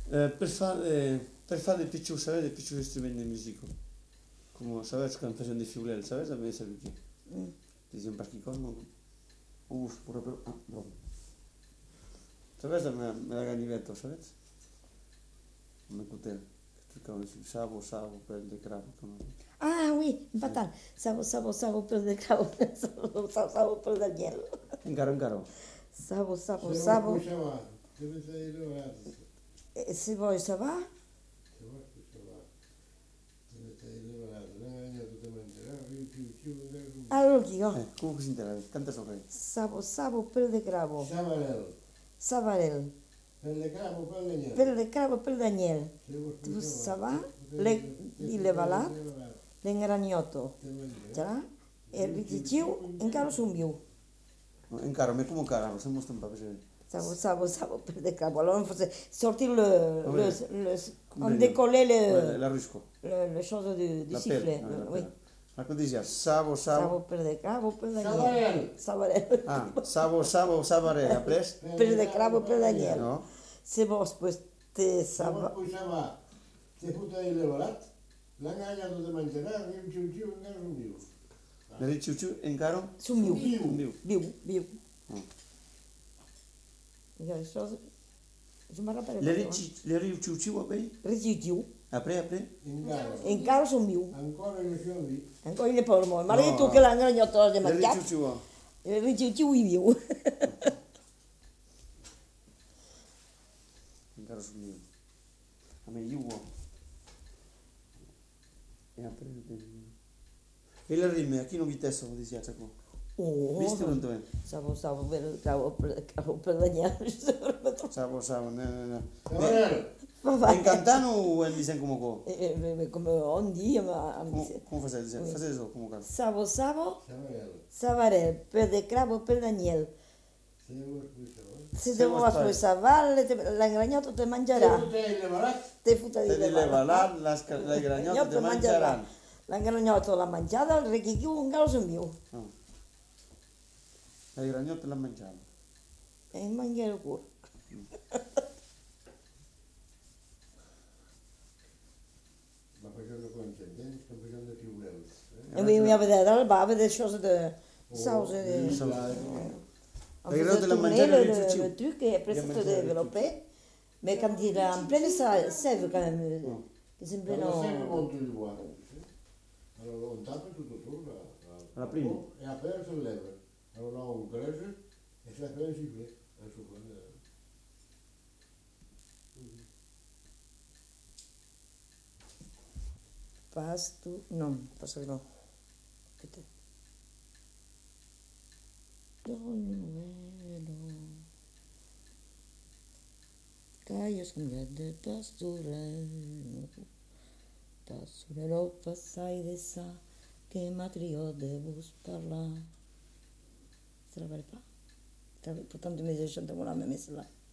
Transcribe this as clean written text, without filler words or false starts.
Per fare dei piccoli strumenti di musica. Come, sai, quando facciamo dei fiulelli, sai, a me serve che. Ti un particolare, proprio, proprio. Sai, me la ganivetta, sai? Come poter. Savo, per il cravo. Ah oui, batal. Savo per de cravo, savo per Daniel. Encaro. Savo. Se vuoi, ça va? Allora, io. Come si intende? Canta sopra. Savo per de cravo. Savarel. Per le cravo, per le niente. Per de cravo, per Daniel. Tu ça va? Il levalat, l'engraniotto. Già? E il riticciu, encara su mio. Encaro, ma come caro? Siamo stampati per Savo per de cravo. Alors, on faisait sortir on décollait la rusco. le choses du sifflet. Oui. Ma cosa dice? Savo. Savo per de cravo, per Daniel. Savarel. Ah, Savare, a pres? Per de cravo, per Daniel. No? Se vos, pues, te Sava. sava. Se puta il levalat, l'enganya de menjarà, un xiu, encara un viu. Le ricciucciu, encaro? Su mio. Viu. Viu. Això, je me rappelle. Le ricciucciu, a pei? Rigiu. Apre? Encara su mio. Ancora non sono lì. Ancora il pormo. Ma lei tu che l'engraniotto di Le mangiare. ricciucciu. Rigiu i viu. Encaro su mio. A me io. E apre? E le rime, a chi non vi testo, come dice Ciaco? Visti non dove? Stavo per Daniel. Savo, no. Savarel, In cantano o in disegno come co? Come on dit, ma... Come fai disegno? Fai so, come canto? Savo, Savarel. Savarel, per de cravo, per Daniel. Se vuoi scusa, Se devo fare Saval, l'engraniotto te mangerà. se puta il levalat, Te futa di Te di leva la gragnotta te mangeranno. L'engraniotto l'ha mangiata, il rechichiu un galo su mio. La gragnotta la mangiamo. E mangiare il cuore. ma facendo contenti, sto facendo più bello. E mi vedere dal bar, vedere cose di sauce. On faisait tourner le truc et après ça se développait. Mais quand il est en pleine sève quand même, che sempre Allora sempre no... molto di buono. Allora un tappo tutto su, La prima? e aperto il lever. Allora un cresce e si apre si vede. Adesso quello Pasto, no, pasto no. Aspetta. Callos de pastorelo passai de ça, que matrio de vos parlar. Ça va pas? Pourtant, tu me dis, chante-moi la même là.